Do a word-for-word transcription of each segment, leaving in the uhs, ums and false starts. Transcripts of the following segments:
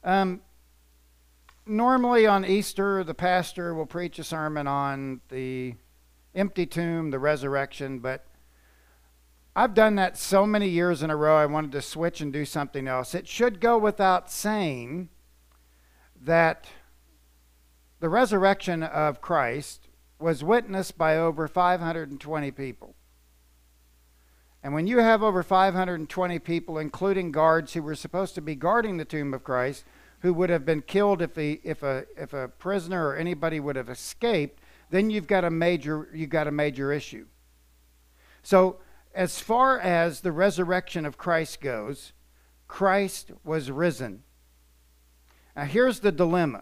Um, normally on Easter, the pastor will preach a sermon on the empty tomb, the resurrection, but I've done that so many years in a row, I wanted to switch and do something else. It should go without saying that the resurrection of Christ was witnessed by over five hundred twenty people. And when you have over five hundred twenty people, including guards who were supposed to be guarding the tomb of Christ, who would have been killed if, he, if, a, if a prisoner or anybody would have escaped, then you've got a major, you've got a major issue. So as far as the resurrection of Christ goes, Christ was risen. Now here's the dilemma.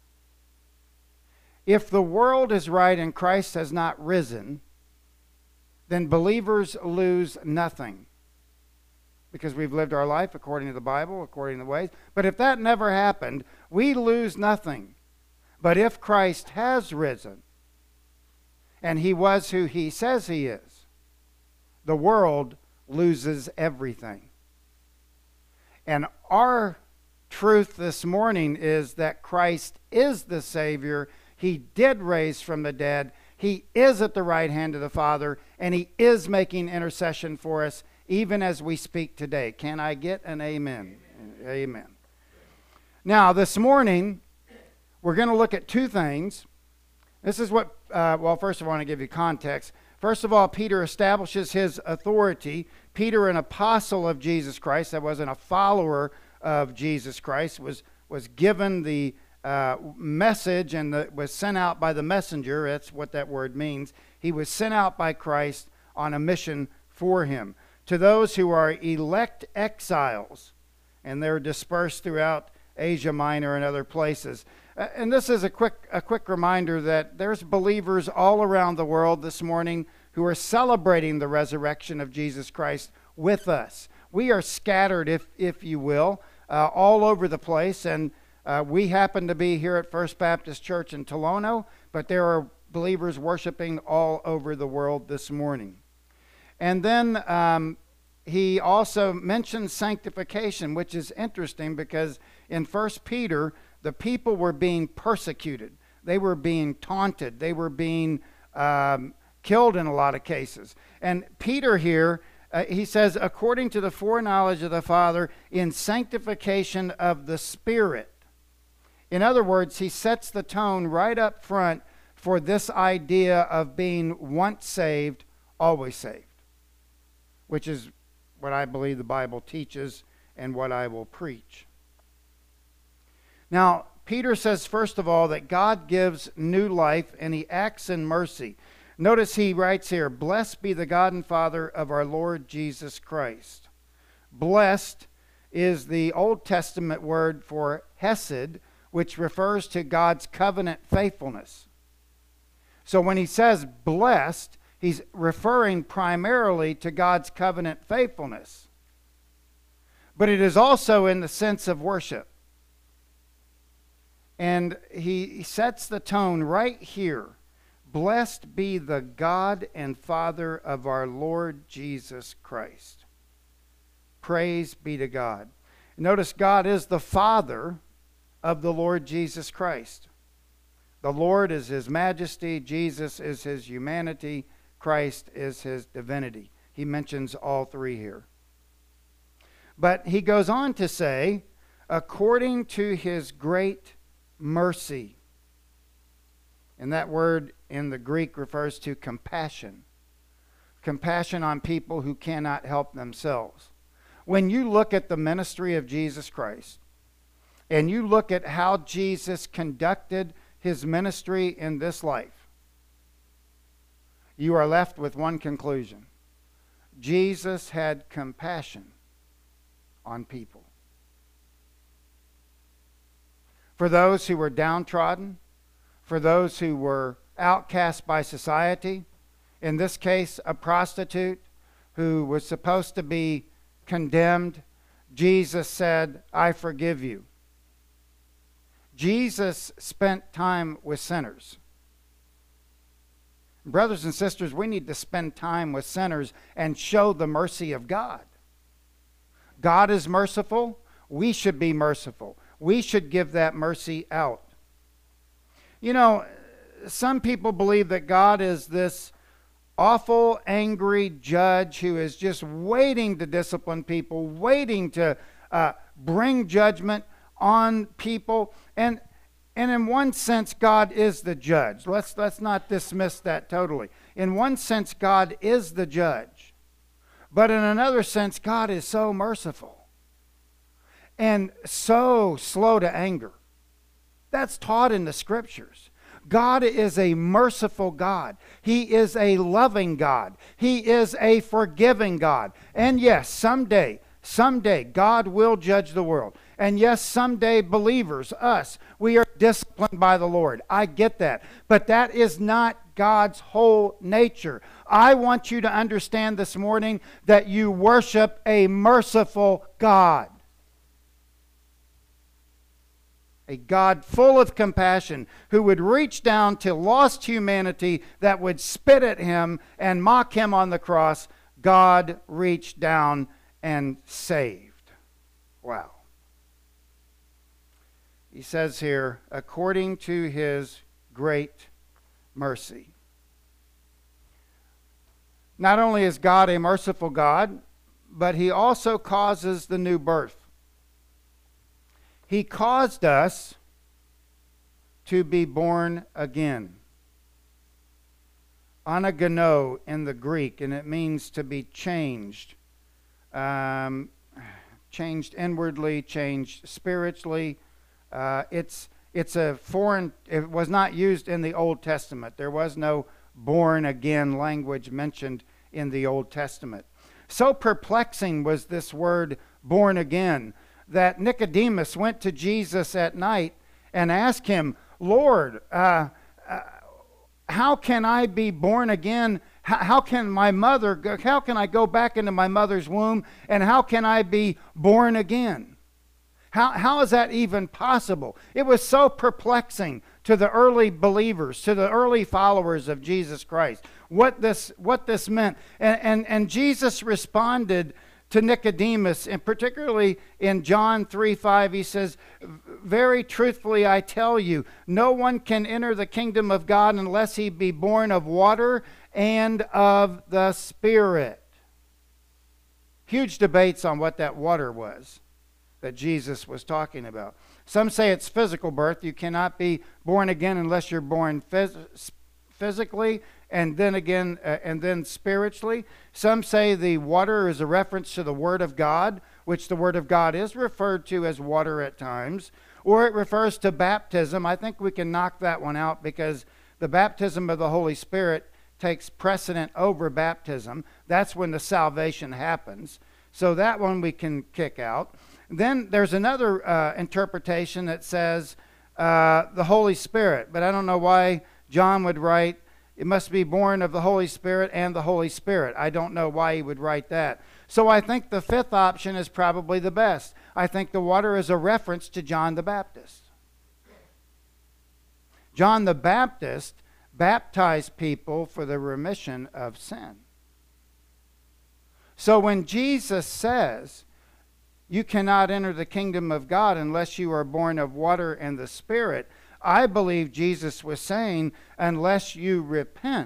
If the world is right and Christ has not risen, then believers lose nothing, because we've lived our life according to the Bible, according to the ways. But if that never happened, we lose nothing. But if Christ has risen, and he was who he says he is, the world loses everything. And our truth this morning is that Christ is the Savior. He did raise from the dead. He is at the right hand of the Father, and he is making intercession for us even as we speak today. Can I get an amen? Amen. Amen. Now, this morning, we're going to look at two things. This is what, uh, well, first of all, I want to give you context. First of all, Peter establishes his authority. Peter, an apostle of Jesus Christ, that wasn't a follower of Jesus Christ, was, was given the Uh, message and the, was sent out by the messenger. That's what that word means. He was sent out by Christ on a mission for him. To those who are elect exiles, and they're dispersed throughout Asia Minor and other places. Uh, and this is a quick, a quick reminder that there's believers all around the world this morning who are celebrating the resurrection of Jesus Christ with us. We are scattered, if, if you will, uh, all over the place, and Uh, we happen to be here at First Baptist Church in Tolono, but there are believers worshiping all over the world this morning. And then um, he also mentions sanctification, which is interesting because in First Peter, the people were being persecuted. They were being taunted. They were being um, killed in a lot of cases. And Peter here, uh, he says, according to the foreknowledge of the Father, in sanctification of the Spirit. In other words, he sets the tone right up front for this idea of being once saved, always saved, which is what I believe the Bible teaches and what I will preach. Now, Peter says, first of all, that God gives new life and he acts in mercy. Notice he writes here, blessed be the God and Father of our Lord Jesus Christ. Blessed is the Old Testament word for hesed, which refers to God's covenant faithfulness. So when he says blessed, he's referring primarily to God's covenant faithfulness. But it is also in the sense of worship. And he sets the tone right here. Blessed be the God and Father of our Lord Jesus Christ. Praise be to God. Notice God is the Father of the Lord Jesus Christ. The Lord is his majesty, Jesus is his humanity, Christ is his divinity. He mentions all three here. But he goes on to say, according to his great mercy. And that word in the Greek refers to compassion. Compassion on people who cannot help themselves. When you look at the ministry of Jesus Christ, and you look at how Jesus conducted his ministry in this life, you are left with one conclusion. Jesus had compassion on people. For those who were downtrodden, for those who were outcast by society, in this case, a prostitute who was supposed to be condemned, Jesus said, I forgive you. Jesus spent time with sinners. Brothers and sisters, we need to spend time with sinners and show the mercy of God. God is merciful. We should be merciful. we should give that mercy out. You know, some people believe that God is this awful, angry judge who is just waiting to discipline people, waiting to uh, bring judgment on people. And and in one sense, God is the judge. Let's let's not dismiss that totally. In one sense, God is the judge. But in another sense, God is so merciful and so slow to anger. That's taught in the Scriptures. God is a merciful God. He is a loving God. He is a forgiving God. And yes, someday, someday, God will judge the world. And yes, someday, believers, us, we are disciplined by the Lord. I get that. But that is not God's whole nature. I want you to understand this morning that you worship a merciful God. A God full of compassion who would reach down to lost humanity that would spit at him and mock him on the cross. God reached down and saved. Wow. He says here, according to his great mercy. Not only is God a merciful God, but he also causes the new birth. He caused us to be born again. Anagano in the Greek, and it means to be changed. Um, changed inwardly, changed spiritually. Uh, it's, it's a foreign, it was not used in the Old Testament. There was no born again language mentioned in the Old Testament. So perplexing was this word born again that Nicodemus went to Jesus at night and asked him, Lord, uh, uh, how can I be born again? How, how can my mother, go, how can I go back into my mother's womb? And how can I be born again? How, how is that even possible? It was so perplexing to the early believers, to the early followers of Jesus Christ, what this, what this meant. And, and, and Jesus responded to Nicodemus, and particularly in John three five, he says, very truthfully I tell you, no one can enter the kingdom of God unless he be born of water and of the Spirit. Huge debates on what that water was that Jesus was talking about. Some say it's physical birth. You cannot be born again unless you're born phys- physically and then again, uh, and then spiritually. Some say the water is a reference to the Word of God, which the Word of God is referred to as water at times, or it refers to baptism. I think we can knock that one out because the baptism of the Holy Spirit takes precedent over baptism. That's when the salvation happens. So that one we can kick out. Then there's another uh, interpretation that says uh, the Holy Spirit, but I don't know why John would write, it must be born of the Holy Spirit and the Holy Spirit. I don't know why he would write that. So I think the fifth option is probably the best. I think the water is a reference to John the Baptist. John the Baptist baptized people for the remission of sin. So when Jesus says, you cannot enter the kingdom of God unless you are born of water and the Spirit, I believe Jesus was saying, unless you repent.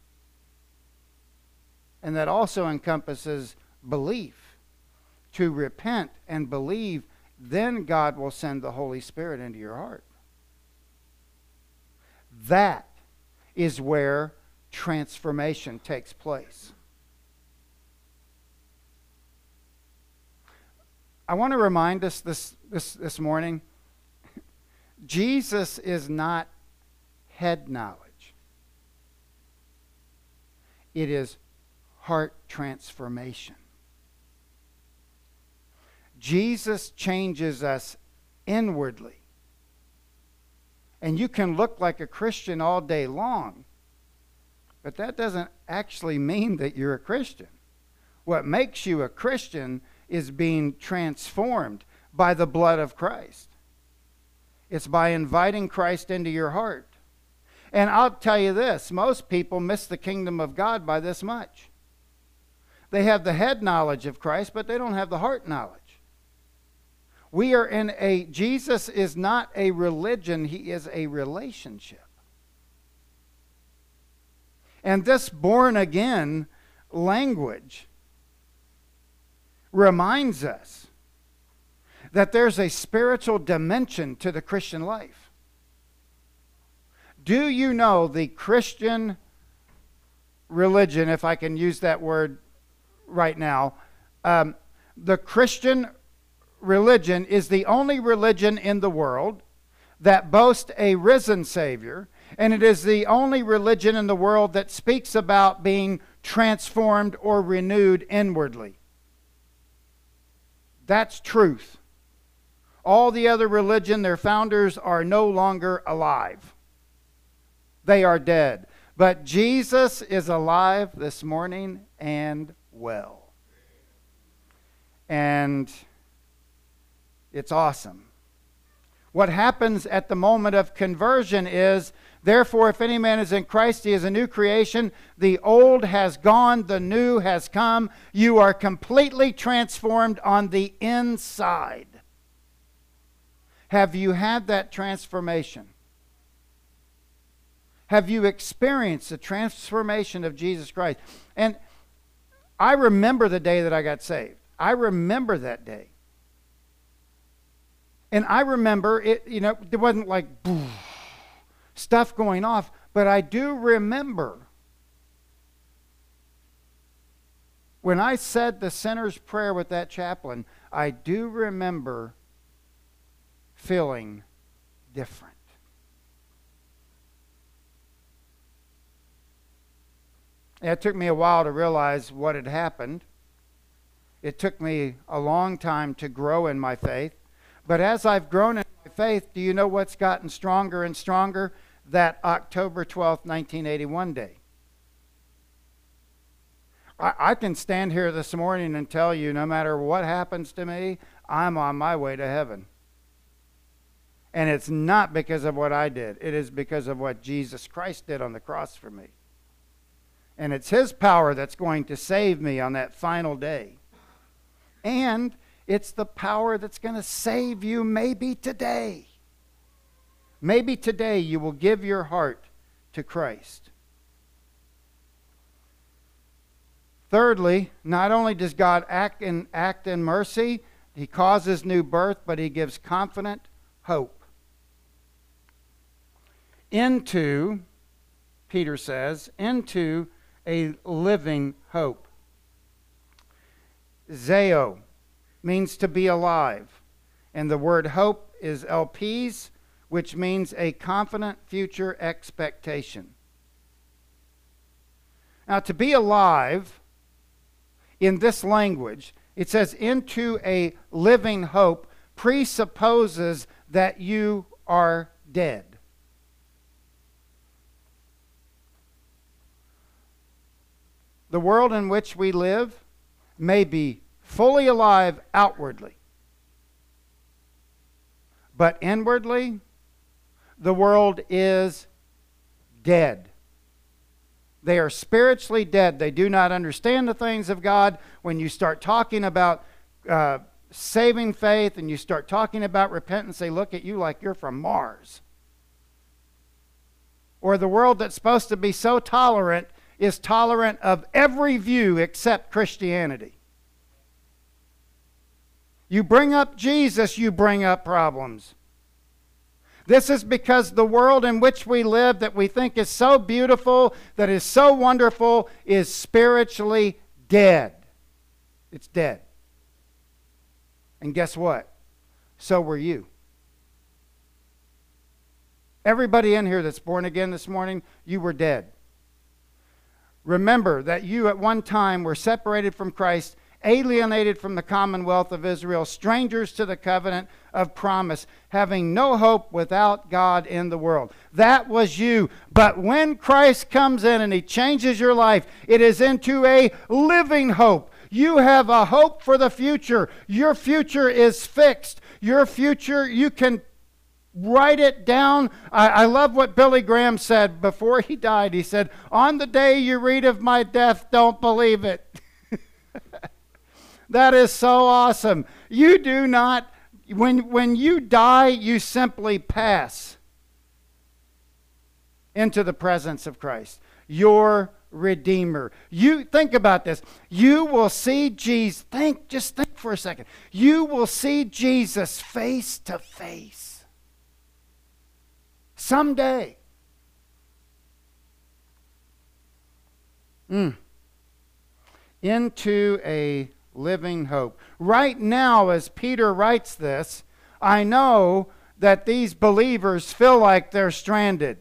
And that also encompasses belief. To repent and believe, then God will send the Holy Spirit into your heart. That is where transformation takes place. I want to remind us this, this, this morning, Jesus is not head knowledge. It is heart transformation. Jesus changes us inwardly. And you can look like a Christian all day long, but that doesn't actually mean that you're a Christian. What makes you a Christian is being transformed by the blood of Christ. It's by inviting Christ into your heart. And I'll tell you this, most people miss the kingdom of God by this much. They have the head knowledge of Christ, but they don't have the heart knowledge. We are in a, Jesus is not a religion, he is a relationship. And this born again language reminds us that there's a spiritual dimension to the Christian life. Do you know the Christian religion, if I can use that word right now, um, the Christian religion is the only religion in the world that boasts a risen Savior, and it is the only religion in the world that speaks about being transformed or renewed inwardly. That's truth. All the other religion, their founders are no longer alive. They are dead. But Jesus is alive this morning and well. And it's awesome. What happens at the moment of conversion is, therefore, if any man is in Christ, he is a new creation. The old has gone, the new has come. You are completely transformed on the inside. Have you had that transformation? Have you experienced the transformation of Jesus Christ? And I remember the day that I got saved. I remember that day. And I remember it, you know, there wasn't like boo, stuff going off, but I do remember when I said the sinner's prayer with that chaplain, I do remember feeling different. It took me a while to realize what had happened. It took me a long time to grow in my faith. But as I've grown in my faith, do you know what's gotten stronger and stronger? That October twelfth, nineteen eighty-one day. I, I can stand here this morning and tell you, no matter what happens to me, I'm on my way to heaven. And it's not because of what I did. It is because of what Jesus Christ did on the cross for me. And it's his power that's going to save me on that final day. And it's the power that's going to save you maybe today. Maybe today you will give your heart to Christ. Thirdly, not only does God act in, act in mercy, he causes new birth, but he gives confident hope. Into, Peter says, into a living hope. Zeo means to be alive. And the word hope is elpis, which means a confident future expectation. Now, to be alive, in this language, it says into a living hope, presupposes that you are dead. The world in which we live may be fully alive outwardly, but inwardly, the world is dead. They are spiritually dead. They do not understand the things of God. When you start talking about uh, saving faith and you start talking about repentance, they look at you like you're from Mars. Or the world that's supposed to be so tolerant is tolerant of every view except Christianity. You bring up Jesus, you bring up problems. This is because the world in which we live, that we think is so beautiful, that is so wonderful, is spiritually dead. It's dead. And guess what? So were you. Everybody in here that's born again this morning, you were dead. Remember that you at one time were separated from Christ, alienated from the commonwealth of Israel, strangers to the covenant of promise, having no hope without God in the world. That was you. But when Christ comes in and he changes your life, it is into a living hope. You have a hope for the future. Your future is fixed. Your future, you can write it down. I, I love what Billy Graham said before he died. He said, "On the day you read of my death, don't believe it." That is so awesome. You do not When, when you die, you simply pass into the presence of Christ, your Redeemer. You think about this. You will see Jesus. Think, just think for a second. You will see Jesus face to face someday. Mm. Into a living hope. Right now, as Peter writes this, I know that these believers feel like they're stranded.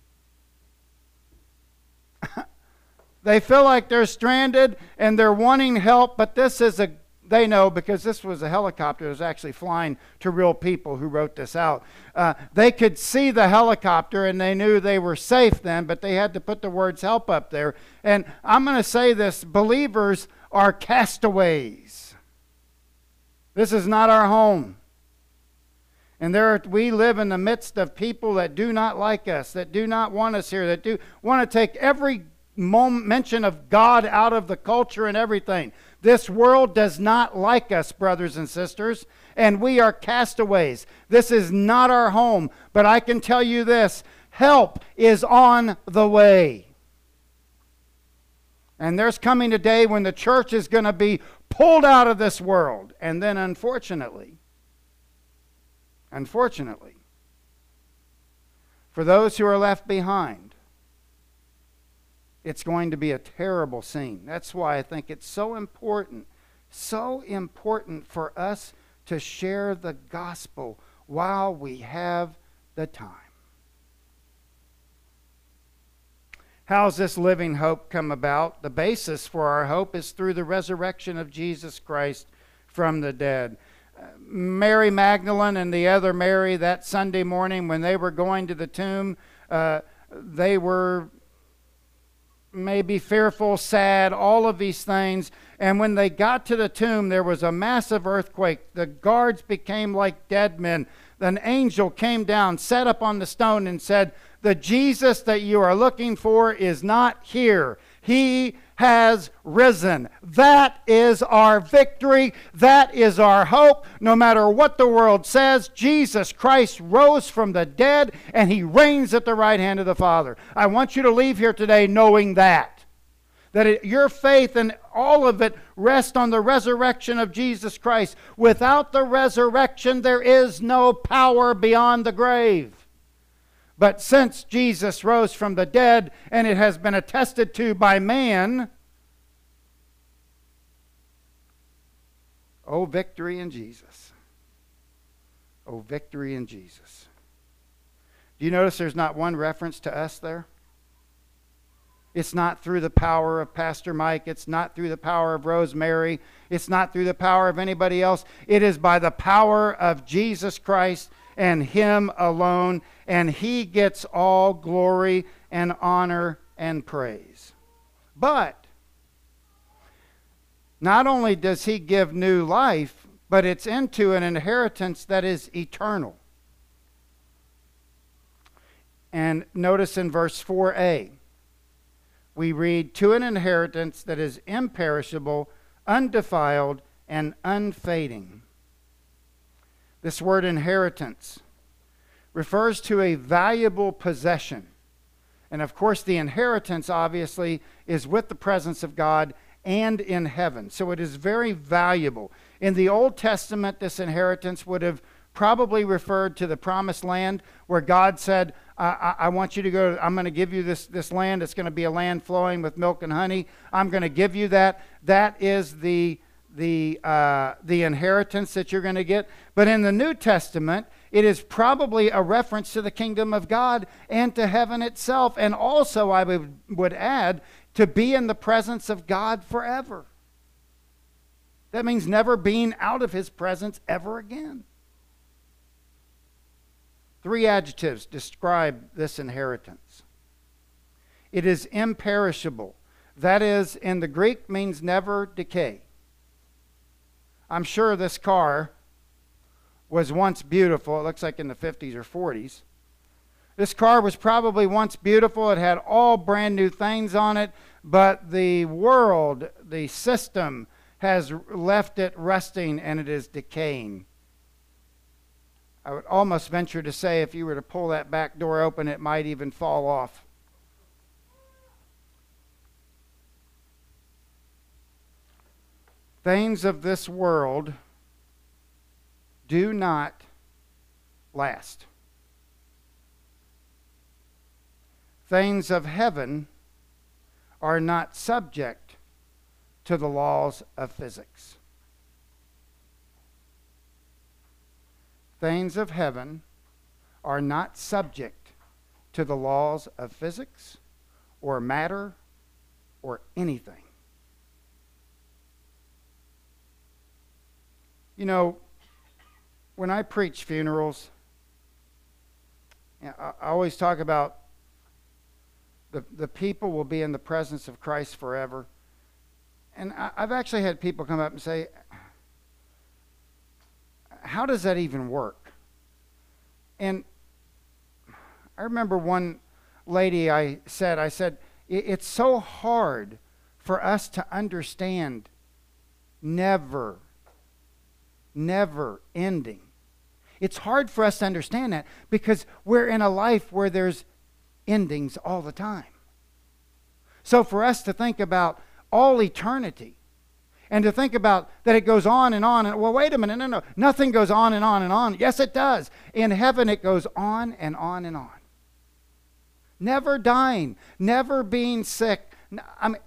They feel like they're stranded and they're wanting help, but this is a, they know because this was a helicopter that was actually flying to real people who wrote this out. Uh, they could see the helicopter and they knew they were safe then, but they had to put the words help up there. And I'm going to say this, believers are castaways. This is not our home. And there are, we live in the midst of people that do not like us, that do not want us here, that do want to take every moment, mention of God out of the culture and everything. This world does not like us, brothers and sisters, and we are castaways. This is not our home, but I can tell you this, help is on the way. And there's coming a day when the church is going to be pulled out of this world. And then unfortunately, unfortunately, for those who are left behind, it's going to be a terrible scene. That's why I think it's so important, so important for us to share the gospel while we have the time. How's this living hope come about? The basis for our hope is through the resurrection of Jesus Christ from the dead. Uh, Mary Magdalene and the other Mary that Sunday morning when they were going to the tomb, uh, they were maybe fearful, sad, all of these things. And when they got to the tomb, there was a massive earthquake. The guards became like dead men. An angel came down, sat up on the stone and said, "The Jesus that you are looking for is not here. He has risen." That is our victory. That is our hope. No matter what the world says, Jesus Christ rose from the dead and he reigns at the right hand of the Father. I want you to leave here today knowing that. That it, your faith and all of it rest on the resurrection of Jesus Christ. Without the resurrection, there is no power beyond the grave. But since Jesus rose from the dead, and it has been attested to by man, oh, victory in Jesus. Oh, victory in Jesus. Do you notice there's not one reference to us there? It's not through the power of Pastor Mike. It's not through the power of Rosemary. It's not through the power of anybody else. It is by the power of Jesus Christ and him alone. And he gets all glory and honor and praise. But not only does he give new life, but it's into an inheritance that is eternal. And notice in verse four a, we read, "To an inheritance that is imperishable, undefiled, and unfading." This word inheritance refers to a valuable possession. And of course, the inheritance obviously is with the presence of God and in heaven. So it is very valuable. In the Old Testament, this inheritance would have probably referred to the promised land where God said, I, I, I want you to go, I'm going to give you this, this land. It's going to be a land flowing with milk and honey. I'm going to give you that. That is the, the, uh, the inheritance that you're going to get. But in the New Testament, it is probably a reference to the kingdom of God and to heaven itself. And also, I would, would add, to be in the presence of God forever. That means never being out of his presence ever again. Three adjectives describe this inheritance. It is imperishable. That is, in the Greek, means never decay. I'm sure this car was once beautiful. It looks like in the fifties or forties. This car was probably once beautiful. It had all brand new things on it, but the world, the system, has left it rusting and it is decaying. I would almost venture to say if you were to pull that back door open, it might even fall off. Things of this world do not last. Things of heaven are not subject to the laws of physics. Things of heaven are not subject to the laws of physics or matter or anything. You know, when I preach funerals, I always talk about the, the people will be in the presence of Christ forever. And I, I've actually had people come up and say, how does that even work? And I remember one lady I said, I said, it's so hard for us to understand never, never ending. It's hard for us to understand that because we're in a life where there's endings all the time. So for us to think about all eternity and to think about that it goes on and on and, well, wait a minute, no, no, nothing goes on and on and on. Yes, it does. In heaven, it goes on and on and on. Never dying, never being sick. I mean,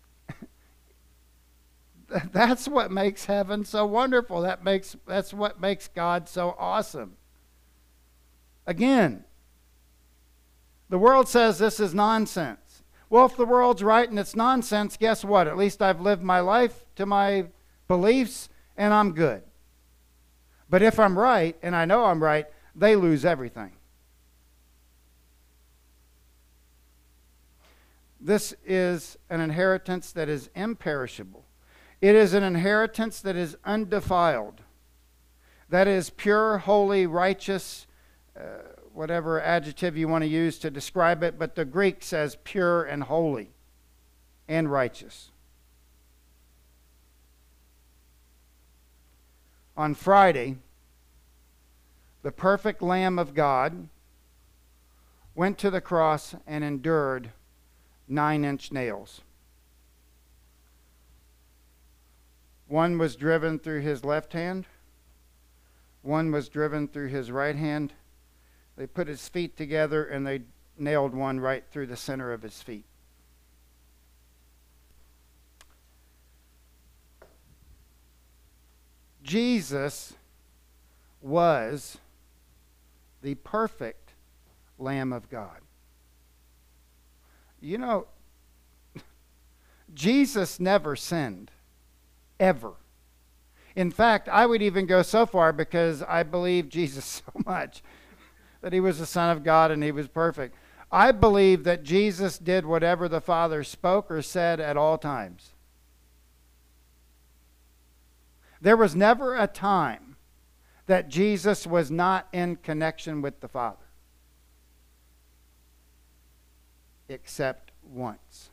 that's what makes heaven so wonderful. That makes, that's what makes God so awesome. Again, the world says this is nonsense. Well, if the world's right and it's nonsense, guess what? At least I've lived my life to my beliefs and I'm good. But if I'm right, and I know I'm right, they lose everything. This is an inheritance that is imperishable. It is an inheritance that is undefiled. That is pure, holy, righteous, uh, whatever adjective you want to use to describe it, but the Greek says pure and holy and righteous. On Friday, the perfect Lamb of God went to the cross and endured nine-inch nails. One was driven through his left hand. One was driven through his right hand. They put his feet together and they nailed one right through the center of his feet. Jesus was the perfect Lamb of God. You know, Jesus never sinned, ever. In fact, I would even go so far because I believe Jesus so much that he was the Son of God and he was perfect. I believe that Jesus did whatever the Father spoke or said at all times. There was never a time that Jesus was not in connection with the Father. Except once.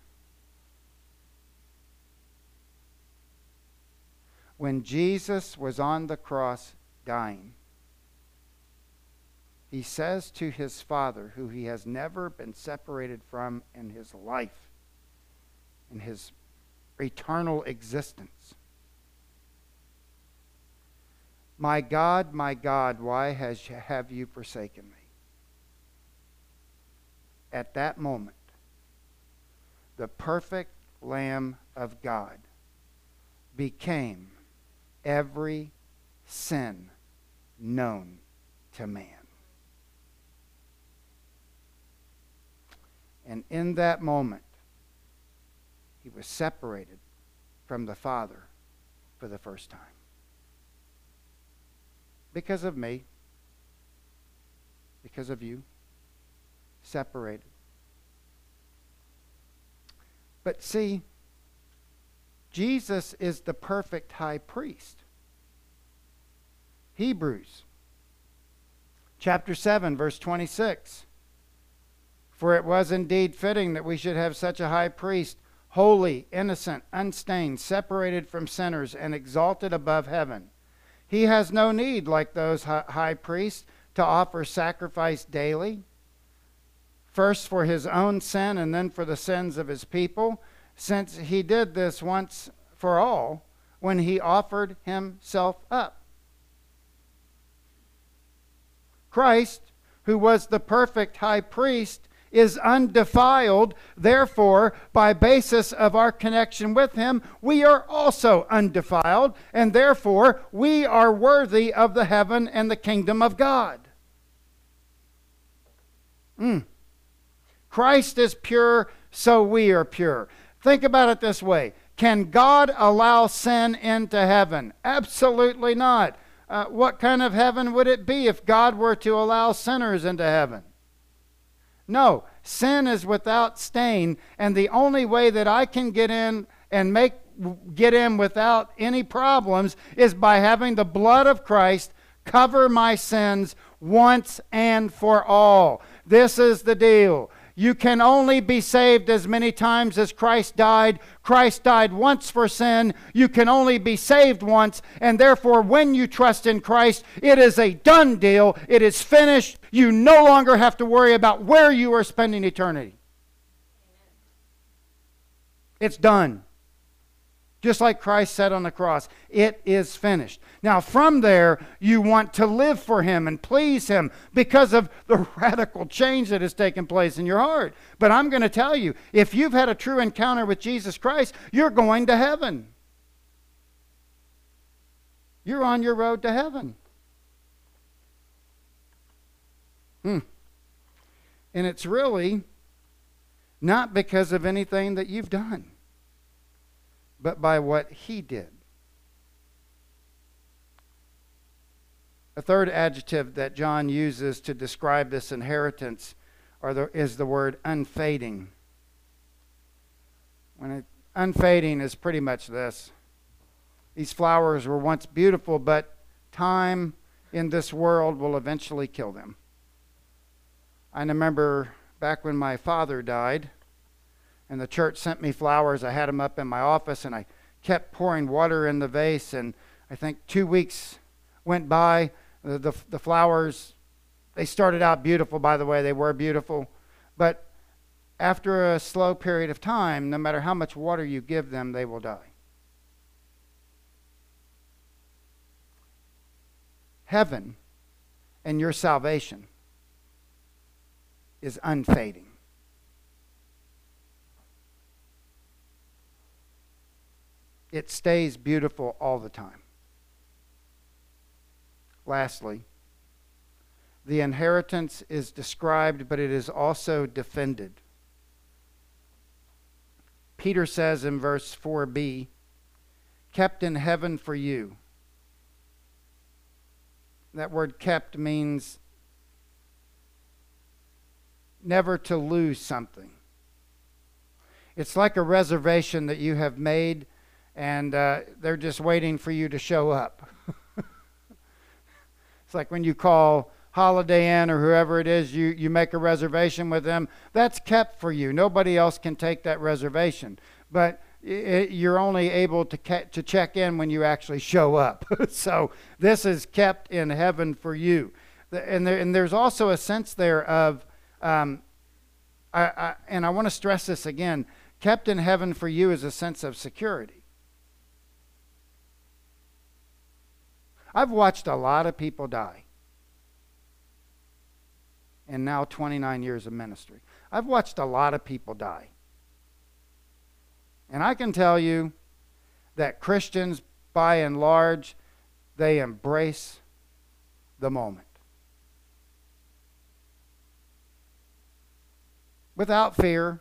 When Jesus was on the cross dying, he says to his Father, who he has never been separated from in his life, in his eternal existence, "My God, my God, why has, have you forsaken me?" At that moment, the perfect Lamb of God became every sin known to man. And in that moment, he was separated from the Father for the first time. Because of me, because of you, separated. But see, Jesus is the perfect high priest. Hebrews chapter seven, verse twenty-six. For it was indeed fitting that we should have such a high priest, holy, innocent, unstained, separated from sinners, and exalted above heaven. He has no need, like those high priests, to offer sacrifice daily, first for his own sin and then for the sins of his people, since he did this once for all when he offered himself up. Christ, who was the perfect high priest, is undefiled. Therefore, by basis of our connection with him, we are also undefiled, and therefore we are worthy of the heaven and the kingdom of God. Mm. Christ is pure, so we are pure. Think about it this way. Can God allow sin into heaven? Absolutely not. Uh, what kind of heaven would it be if God were to allow sinners into heaven? No, sin is without stain, and the only way that I can get in and make get in without any problems is by having the blood of Christ cover my sins once and for all. This is the deal. You can only be saved as many times as Christ died. Christ died once for sin. You can only be saved once, and therefore when you trust in Christ, it is a done deal. It is finished. You no longer have to worry about where you are spending eternity. It's done. Just like Christ said on the cross, it is finished. Now from there, you want to live for him and please him because of the radical change that has taken place in your heart. But I'm going to tell you, if you've had a true encounter with Jesus Christ, you're going to heaven. You're on your road to heaven. Hmm. And it's really not because of anything that you've done, but by what he did. A third adjective that John uses to describe this inheritance are the, is the word unfading. When it, unfading is pretty much this. These flowers were once beautiful, but time in this world will eventually kill them. I remember back when my father died, and the church sent me flowers. I had them up in my office, and I kept pouring water in the vase, and I think two weeks went by. The, the, the flowers, they started out beautiful, by the way. They were beautiful. But after a slow period of time, no matter how much water you give them, they will die. Heaven and your salvation is unfading. It stays beautiful all the time. Lastly, the inheritance is described, but it is also defended. Peter says in verse four b, kept in heaven for you. That word kept means never to lose something. It's like a reservation that you have made, and uh, they're just waiting for you to show up. It's like when you call Holiday Inn or whoever it is, you, you make a reservation with them. That's kept for you. Nobody else can take that reservation. But it, you're only able to, ca- to check in when you actually show up. So this is kept in heaven for you. And, there, and there's also a sense there of, um, I, I, and I want to stress this again, kept in heaven for you is a sense of security. I've watched a lot of people die in now twenty-nine years of ministry. I've watched a lot of people die. And I can tell you that Christians, by and large, they embrace the moment. Without fear.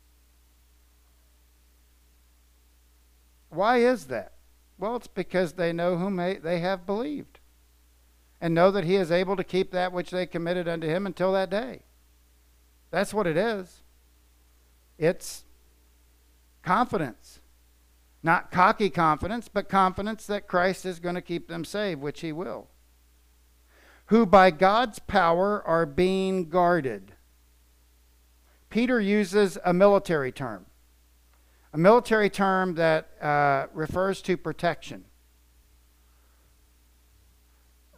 Why is that? Well, it's because they know whom they have believed and know that he is able to keep that which they committed unto him until that day. That's what it is. It's confidence. Not cocky confidence, but confidence that Christ is going to keep them saved, which he will. Who by God's power are being guarded. Peter uses a military term. A military term that uh, refers to protection.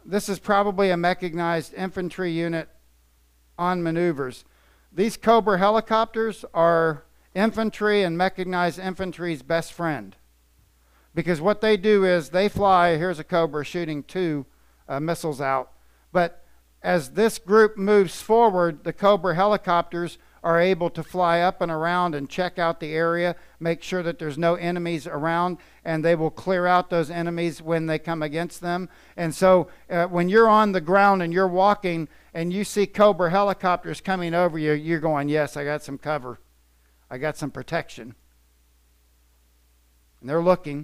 this is probably a mechanized infantry unit on maneuvers. These Cobra helicopters are infantry and mechanized infantry's best friend. Because what they do is they fly, here's a Cobra shooting two uh, missiles out. But as this group moves forward, the Cobra helicopters are able to fly up and around and check out the area, make sure that there's no enemies around, and they will clear out those enemies when they come against them. And so uh, when you're on the ground and you're walking and you see Cobra helicopters coming over you, you're going, yes, I got some cover. I got some protection. And they're looking.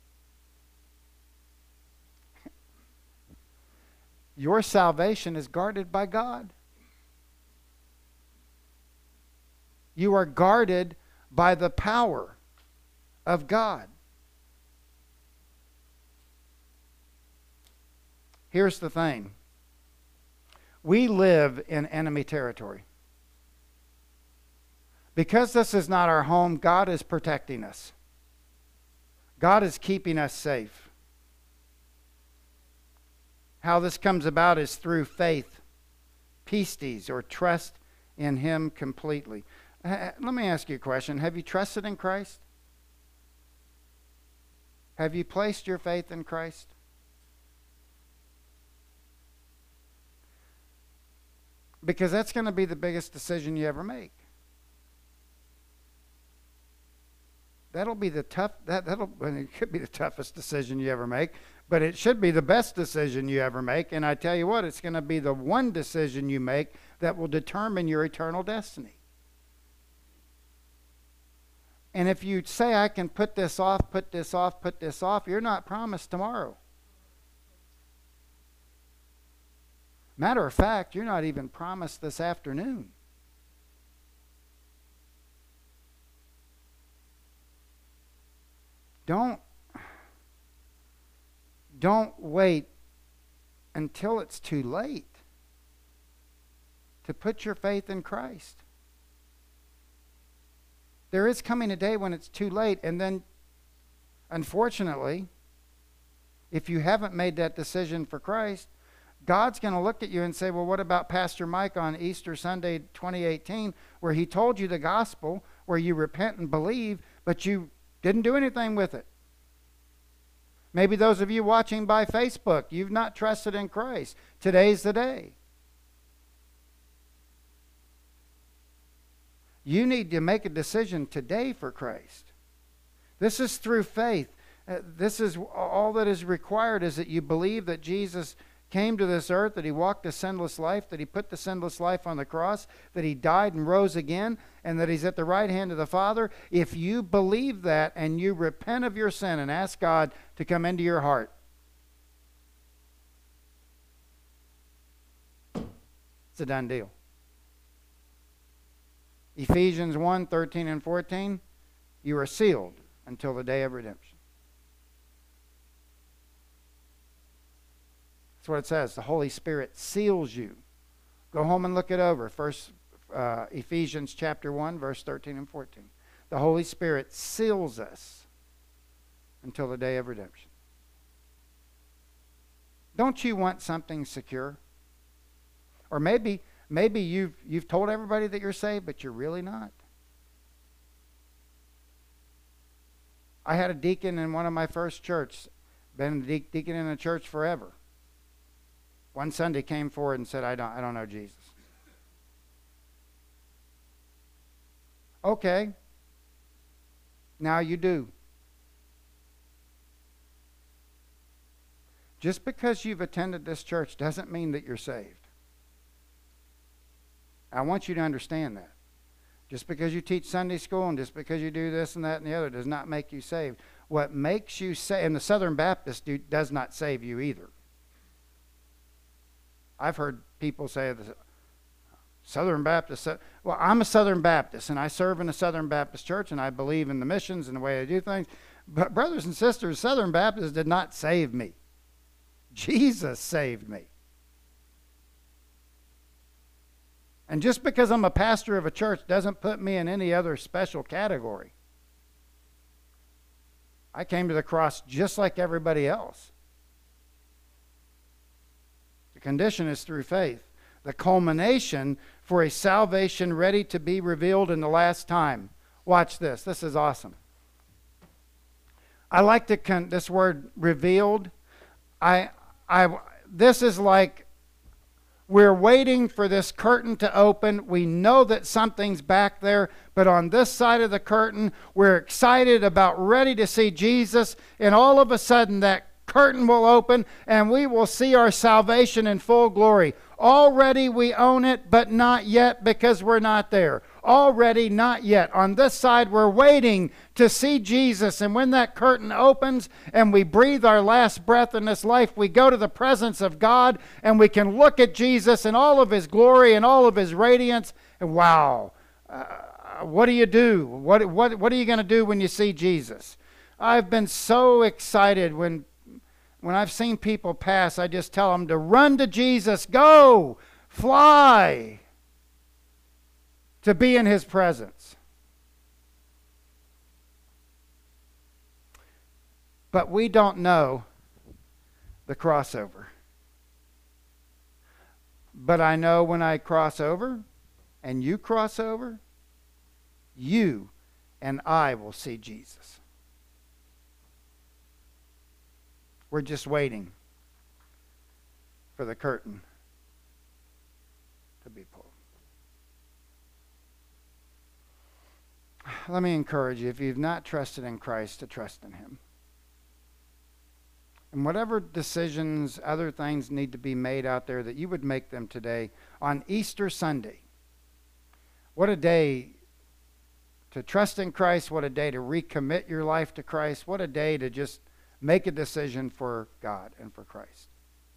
Your salvation is guarded by God. You are guarded by the power of God. Here's the thing. We live in enemy territory. Because this is not our home, God is protecting us. God is keeping us safe. How this comes about is through faith, pistis, or trust in Him completely. Let me ask you a question. Have you trusted in Christ? Have you placed your faith in Christ? Because that's going to be the biggest decision you ever make. That'll be the tough, that, that'll, well, it could be the toughest decision you ever make, but it should be the best decision you ever make. And I tell you what, it's going to be the one decision you make that will determine your eternal destiny. And if you say, I can put this off, put this off, put this off, you're not promised tomorrow. Matter of fact, you're not even promised this afternoon. Don't, don't wait until it's too late to put your faith in Christ. There is coming a day when it's too late, and then, unfortunately, if you haven't made that decision for Christ, God's going to look at you and say, well, what about Pastor Mike on Easter Sunday twenty eighteen, where he told you the gospel, where you repent and believe, but you didn't do anything with it? Maybe those of you watching by Facebook, you've not trusted in Christ. Today's the day. You need to make a decision today for Christ. This is through faith. Uh, this is all that is required, is that you believe that Jesus came to this earth, that He walked a sinless life, that He put the sinless life on the cross, that He died and rose again, and that He's at the right hand of the Father. If you believe that and you repent of your sin and ask God to come into your heart, it's a done deal. Ephesians one, thirteen and fourteen, you are sealed until the day of redemption. That's what it says. The Holy Spirit seals you. Go home and look it over. First uh, Ephesians chapter one, verse thirteen and fourteen. The Holy Spirit seals us until the day of redemption. Don't you want something secure? Or maybe maybe you've you've told everybody that you're saved, but you're really not. I had a deacon in one of my first churches, been a de- deacon in a church forever. One Sunday came forward and said, I don't, I don't know Jesus. Okay. Now you do. Just because you've attended this church doesn't mean that you're saved. I want you to understand that. Just because you teach Sunday school and just because you do this and that and the other does not make you saved. What makes you saved, and the Southern Baptist do, does not save you either. I've heard people say, the Southern Baptist, well, I'm a Southern Baptist, and I serve in a Southern Baptist church, and I believe in the missions and the way they do things. But brothers and sisters, Southern Baptists did not save me. Jesus saved me. And just because I'm a pastor of a church doesn't put me in any other special category. I came to the cross just like everybody else. condition is through faith. The culmination for a salvation ready to be revealed in the last time. Watch this. This is awesome. I like to con- this word revealed. I, I, this is like we're waiting for this curtain to open. We know that something's back there, but on this side of the curtain, we're excited about ready to see Jesus, and all of a sudden that curtain will open and we will see our salvation in full glory. Already we own it, but not yet because we're not there. Already, not yet. On this side, we're waiting to see Jesus. And when that curtain opens and we breathe our last breath in this life, we go to the presence of God and we can look at Jesus in all of his glory and all of his radiance. And wow, uh, what do you do? What, what, what are you going to do when you see Jesus? I've been so excited when When I've seen people pass, I just tell them to run to Jesus, go, fly, to be in his presence. But we don't know the crossover. But I know when I cross over and you cross over, you and I will see Jesus. We're just waiting for the curtain to be pulled. Let me encourage you, if you've not trusted in Christ, to trust in him. And whatever decisions, other things need to be made out there, that you would make them today on Easter Sunday. What a day to trust in Christ. What a day to recommit your life to Christ. What a day to just make a decision for God and for Christ.